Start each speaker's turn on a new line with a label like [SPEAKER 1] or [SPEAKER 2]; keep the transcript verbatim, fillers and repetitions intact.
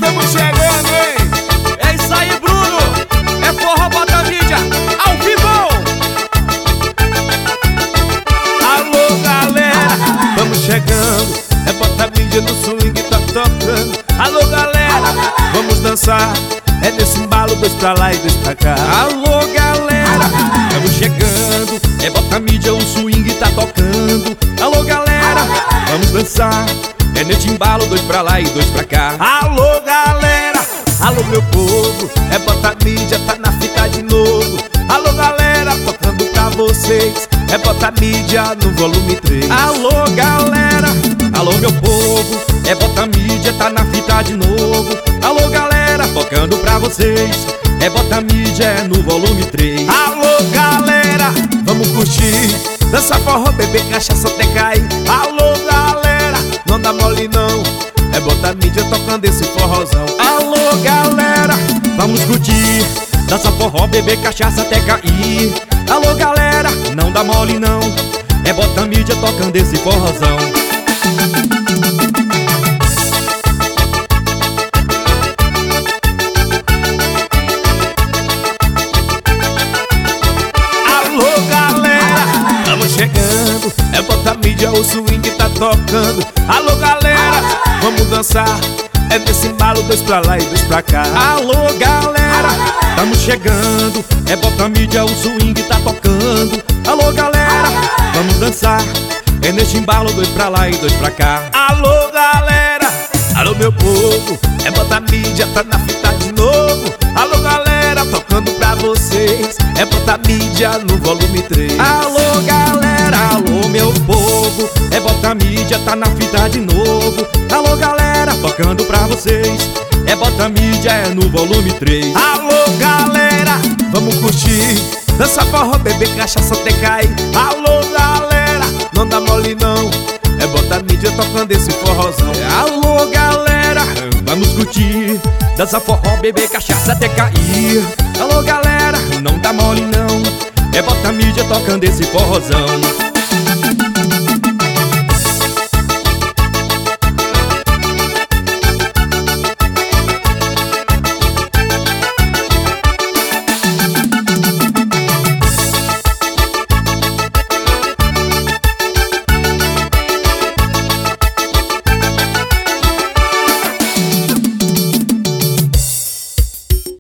[SPEAKER 1] estamos chegando, hein?
[SPEAKER 2] É isso aí, Bruno. É forró bota mídia ao vivo.
[SPEAKER 1] Alô, galera, vamos chegando. É bota mídia no swing, tá tocando. Alô, galera, vamos dançar. É nesse embalo, dois pra lá e dois pra cá.
[SPEAKER 2] Alô, galera, estamos chegando. É bota mídia, o swing tá tocando. Alô, galera, vamos dançar. É nesse embalo, dois pra lá e dois pra cá.
[SPEAKER 1] Alô, galera, alô, meu povo. É bota mídia, tá na fita de novo. Alô, galera, tocando pra vocês. É bota mídia no volume três.
[SPEAKER 2] Alô, galera, alô, meu povo. É bota mídia, tá na fita de novo. Alô, galera, tocando pra vocês. É bota mídia no volume três.
[SPEAKER 1] Alô, galera, vamos curtir. Dança forró, beber cachaça até cair. Alô, galera, não dá mole não. É bota mídia tocando esse forrozão.
[SPEAKER 2] Alô, galera, vamos curtir. Dança forró, beber cachaça até cair. Alô, galera, não dá mole não. É bota mídia tocando esse forrozão.
[SPEAKER 1] Alô, galera, estamos chegando. É bota mídia, o swing tá tocando. Alô, galera, vamos dançar. É nesse embalo, dois pra lá e dois pra cá.
[SPEAKER 2] Alô, galera, estamos chegando. É bota mídia, o swing tá tocando. Alô, galera, vamos dançar. É neste embalo, dois pra lá e dois pra cá.
[SPEAKER 1] Alô, galera, alô, meu povo. É bota mídia, tá na fita de novo. Alô, galera, tocando pra vocês. É bota mídia no volume três.
[SPEAKER 2] Alô, galera, alô, meu povo. É bota mídia, tá na fita de novo. Alô, galera, tocando pra vocês. É bota mídia, é no volume três.
[SPEAKER 1] Alô, galera, vamos curtir. Dança forró, beber cachaça até cair. Alô, galera, não dá mole não. É bota mídia tocando esse forrozão.
[SPEAKER 2] Alô, galera, vamos curtir. Dança forró, beber cachaça até cair. Alô, galera, não dá mole não. É bota mídia tocando esse forrozão.